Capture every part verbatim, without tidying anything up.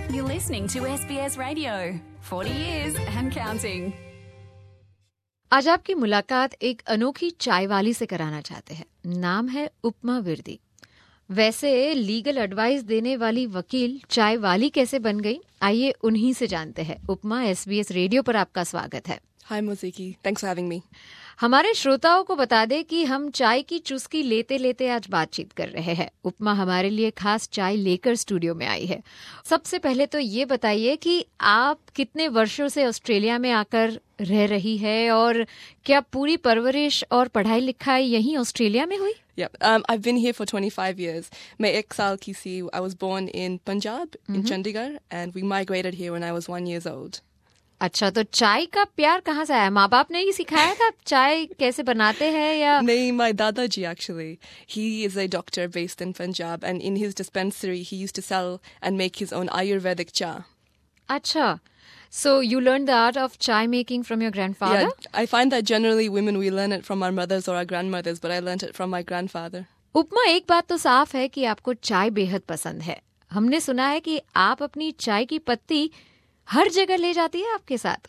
You're listening to S B S Radio. forty years and counting. आज आपकी मुलाकात एक अनोखी चाय वाली से कराना चाहते हैं। नाम है उपमा विरदी। वैसे लीगल एडवाइस देने वाली वकील चाय वाली कैसे बन गई, आइए उन्हीं से जानते हैं। उपमा, एसबीएस रेडियो पर आपका स्वागत है। Hi Moziki, thanks for having me. हमारे श्रोताओं को बता दें कि हम चाय की चुस्की लेते लेते आज बातचीत कर रहे हैं। उपमा हमारे लिए खास चाय लेकर स्टूडियो में आई है। सबसे पहले तो ये बताइए कि आप कितने वर्षों से ऑस्ट्रेलिया में आकर रह रही है और क्या पूरी परवरिश और पढ़ाई लिखाई यहीं ऑस्ट्रेलिया में हुई? Yeah, um, I've been here for twenty-five years. मैं एक साल की सी, I was born in Punjab, in Chandigarh, and we migrated here when I was one years old. अच्छा, तो चाय का प्यार कहाँ से आया? माँ बाप ने ही सिखाया था चाय कैसे बनाते हैं या? नहीं, my dadaji actually. He is a doctor based in Punjab, and in his dispensary he used to sell and make his own Ayurvedic cha. अच्छा, so you learned the art of chai making from your grandfather? Yeah, I find that generally women we learn it from our mothers or our grandmothers, but I learned it from my grandfather. उपमा, एक बात तो साफ है कि आपको चाय बेहद पसंद है। हमने सुना है कि आप अपनी चाय की पत्ती हर जगह ले जाती है आपके साथ।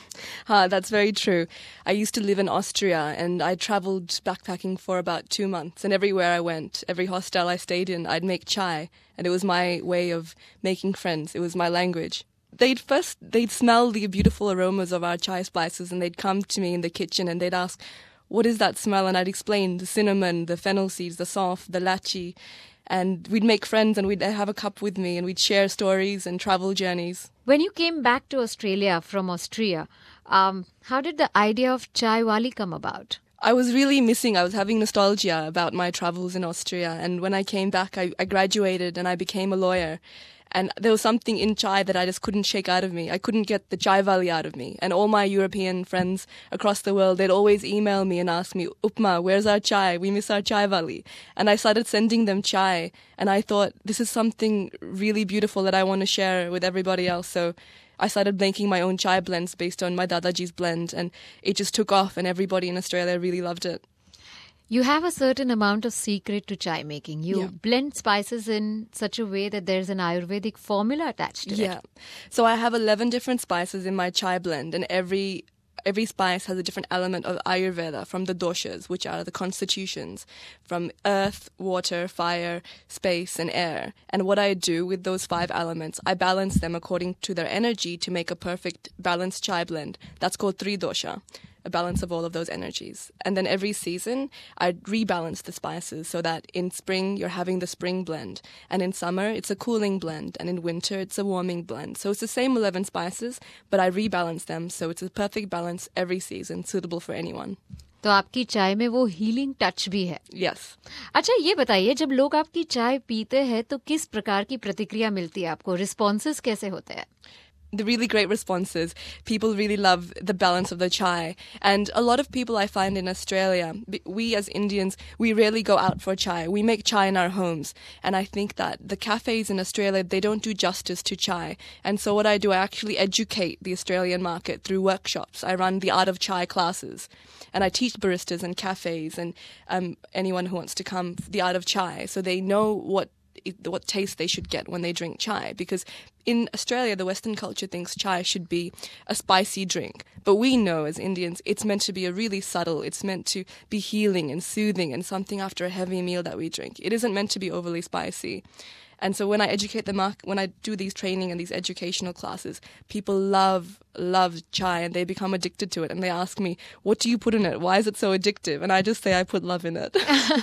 Ha, that's very true. I used to live in Austria and I traveled backpacking for about two months. And everywhere I went, every hostel I stayed in, I'd make chai. And it was my way of making friends. It was my language. They'd first, they'd smell the beautiful aromas of our chai spices and they'd come to me in the kitchen and they'd ask, what is that smell? And I'd explain the cinnamon, the fennel seeds, the sauf, the lachi. And we'd make friends and we'd have a cup with me and we'd share stories and travel journeys. When you came back to Australia from Austria, um, how did the idea of chai wali come about? I was really missing, I was having nostalgia about my travels in Austria. And when I came back, I, I graduated and I became a lawyer. And there was something in chai that I just couldn't shake out of me. I couldn't get the chai valley out of me. And all my European friends across the world, they'd always email me and ask me, Upma, where's our chai? We miss our chai valley. And I started sending them chai. And I thought, this is something really beautiful that I want to share with everybody else. So I started making my own chai blends based on my Dadaji's blend. And it just took off and everybody in Australia really loved it. You have a certain amount of secret to chai making. You Yeah. blend spices in such a way that there's an Ayurvedic formula attached to Yeah. it. So I have eleven different spices in my chai blend, and every every spice has a different element of Ayurveda from the doshas, which are the constitutions, from earth, water, fire, space, and air. And what I do with those five elements, I balance them according to their energy to make a perfect balanced chai blend. That's called three dosha. A balance of all of those energies. And then every season, I rebalance the spices so that in spring, you're having the spring blend. And in summer, it's a cooling blend. And in winter, it's a warming blend. So it's the same eleven spices, but I rebalance them. So it's a perfect balance every season, suitable for anyone. तो आपकी चाय में वो healing touch भी है। Yes. अच्छा, ये बताइए, जब लोग आपकी चाय पीते हैं तो किस प्रकार की प्रतिक्रिया मिलती है आपको? रिस्पॉन्सेस कैसे होते हैं? The really great responses. People really love the balance of the chai. And a lot of people I find in Australia, we as Indians, we rarely go out for chai. We make chai in our homes. And I think that the cafes in Australia, they don't do justice to chai. And so what I do, I actually educate the Australian market through workshops. I run the art of chai classes. And I teach baristas and cafes and um, anyone who wants to come the art of chai. So they know what what taste they should get when they drink chai. Because in Australia, the Western culture thinks chai should be a spicy drink. But we know as Indians, it's meant to be a really subtle, it's meant to be healing and soothing and something after a heavy meal that we drink. It isn't meant to be overly spicy. And so when I educate the market, when I do these training and these educational classes, people love, love chai and they become addicted to it. And they ask me, what do you put in it? Why is it so addictive? And I just say I put love in it.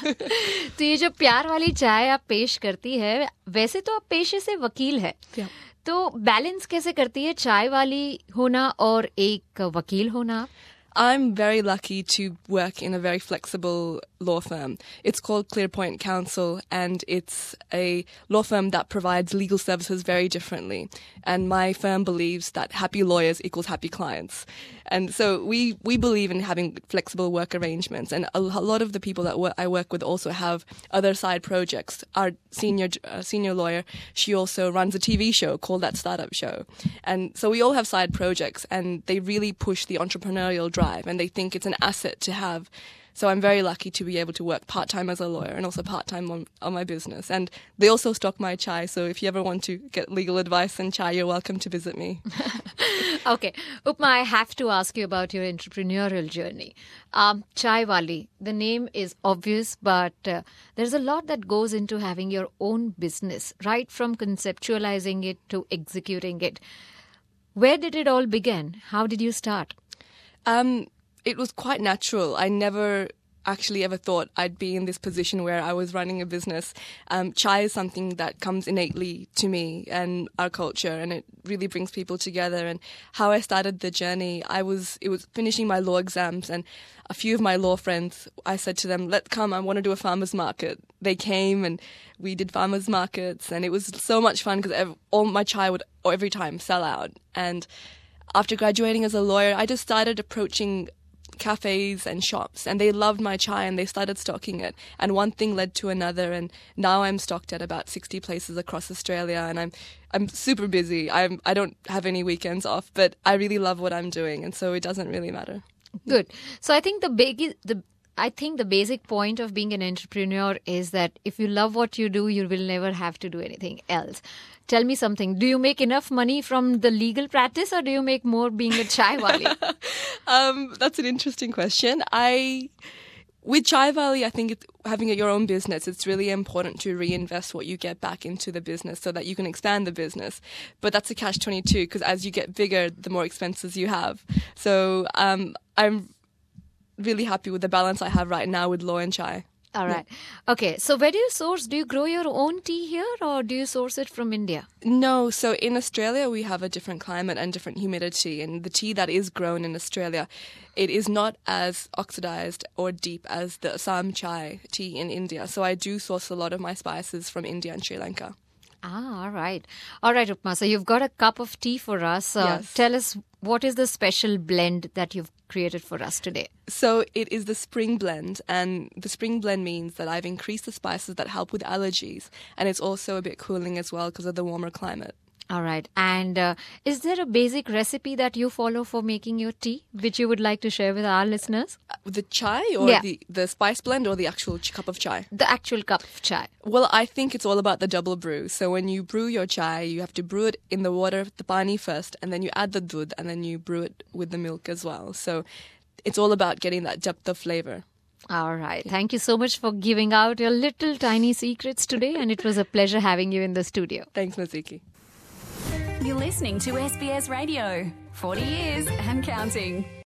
तो ये जो प्यार वाली चाय आप पेश करती है, वैसे तो आप पेशे से वकील है, Yeah. तो बैलेंस कैसे करती है चाय वाली होना और एक वकील होना? I'm very lucky to work in a very flexible law firm. It's called Clearpoint Counsel, and it's a law firm that provides legal services very differently. And my firm believes that happy lawyers equals happy clients. And so we, we believe in having flexible work arrangements. And a, a lot of the people that work, I work with also have other side projects. Our senior uh, senior lawyer, she also runs a T V show called That Startup Show. And so we all have side projects, and they really push the entrepreneurial drive, and they think it's an asset to have So I'm very lucky to be able to work part-time as a lawyer and also part-time on, on my business. And they also stock my chai. So if you ever want to get legal advice on chai, you're welcome to visit me. Okay. Upma, I have to ask you about your entrepreneurial journey. Um, Chai Wali, the name is obvious, but uh, there's a lot that goes into having your own business, right from conceptualizing it to executing it. Where did it all begin? How did you start? Um, it was quite natural. I never actually ever thought I'd be in this position where I was running a business. Um, chai is something that comes innately to me and our culture, and it really brings people together. And how I started the journey, I was it was finishing my law exams, and a few of my law friends, I said to them, let's come, I want to do a farmer's market. They came and we did farmer's markets, and it was so much fun because all my chai would every time sell out. And after graduating as a lawyer, I just started approaching cafes and shops, and they loved my chai and they started stocking it, and one thing led to another, and now I'm stocked at about sixty places across Australia, and I'm I'm super busy. I'm I don't have any weekends off, but I really love what I'm doing, and so it doesn't really matter. Good. So I think the big the I think the basic point of being an entrepreneur is that if you love what you do, you will never have to do anything else. Tell me something. Do you make enough money from the legal practice, or do you make more being a chai wali? um, that's an interesting question. I, with Chai Wali, I think it, having your own business, it's really important to reinvest what you get back into the business so that you can expand the business. But that's a catch twenty-two, because as you get bigger, the more expenses you have. So um, I'm really happy with the balance I have right now with law and chai. All right. Yeah. Okay. So where do you source? Do you grow your own tea here, or do you source it from India? No. So in Australia, we have a different climate and different humidity. And the tea that is grown in Australia, it is not as oxidized or deep as the Assam chai tea in India. So I do source a lot of my spices from India and Sri Lanka. Ah, all right. All right, Upma. So you've got a cup of tea for us. Uh, yes. Tell us, what is the special blend that you've created for us today? So it is the spring blend, and the spring blend means that I've increased the spices that help with allergies, and it's also a bit cooling as well because of the warmer climate. All right. And uh, is there a basic recipe that you follow for making your tea, which you would like to share with our listeners? Uh, the chai or yeah. the, the spice blend or the actual ch- cup of chai? The actual cup of chai. Well, I think it's all about the double brew. So when you brew your chai, you have to brew it in the water, the pani first, and then you add the doodh, and then you brew it with the milk as well. So it's all about getting that depth of flavor. All right. Thank you so much for giving out your little tiny secrets today, and it was a pleasure having you in the studio. Thanks, Maziki. You're listening to S B S Radio. forty years and counting.